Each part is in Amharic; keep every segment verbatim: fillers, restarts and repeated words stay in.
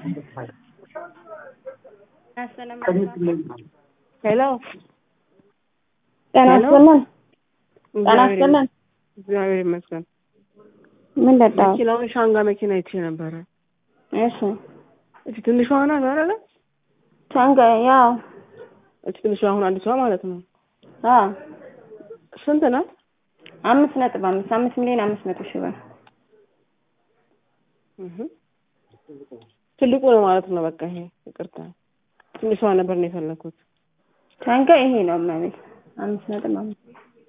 Hello. ጤና ይስጥልን ጤና ይስጥልን እግዚአብሔር ይመስገን ምን ደጣው መኪናውን ሻንጋ መኪና ይቼ ነበር እሺ እቺ ትንሿ ናት አይደል ሻንጋ ያው እቺ ትንሿ አሁን አንድ ሰው ማለት ነው አ ስንት ናት አምስት ነጥብ አምስት አምስት ሚሊዮን አምስት መቶ ሺህ ብር እህ ትልቁ ነው ማለት ነው በቃ ይሄ ይቅርታ ትንሿ ነበር ነው የፈለኩት ሻንጋ ይሄ ነው ማለት አምስት ነጥብ አምስት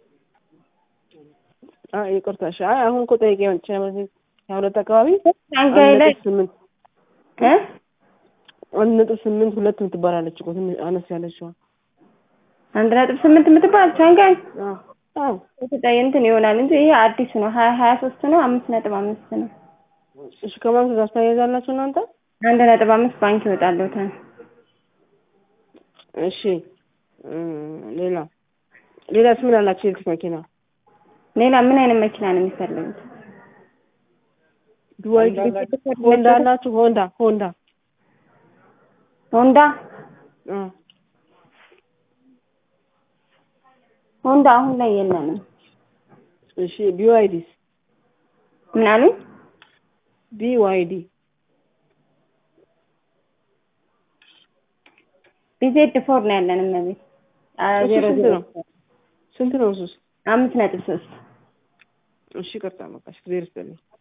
አይ ይቅርታሽ አይ አሁን እኮ ጠይቄው ቻናል ያው ለተቃዋሚ ሻንጋ ላይ ስምንት እ አንድ ነጥብ ስምንት ሁለት ምትባላለች እኮ አነስ ያለችው አንድ ነጥብ ስምንት ምትባል ሻንጋ አዎ አዎ እዚህ እንትን ይሆናል እንጂ ይሄ አዲስ ነው ሀያ ሀያ ሶስት ነው አምስት ነጥብ አምስት ነው እሺ ከማን ጋር ታያይዛላችሁ እናንተ አንድ ነጥብ አምስት ባንክ ይወጣልዎታል እሺ ሌላ ሌላስ ምን አላችሁ እዚህ መኪና ሌላ ምን አይነት መኪና ነው የሚፈልጉት ዱዋይ ሆንዳ አላችሁ ሆንዳ ሆንዳ ሆንዳ አ ሆንዳ አሁን ላይ የለንም እሺ ቢዋይዲስ ምን አሉ ቢዋይዲ ቢዜድ ፎር ነው ያለን ማለት ዜሮ ዜሮ ስንት ነው እሱስ አምስት ነጥብ ሶስት እሺ ቀርታ መጣሽ ዜር ስለኝ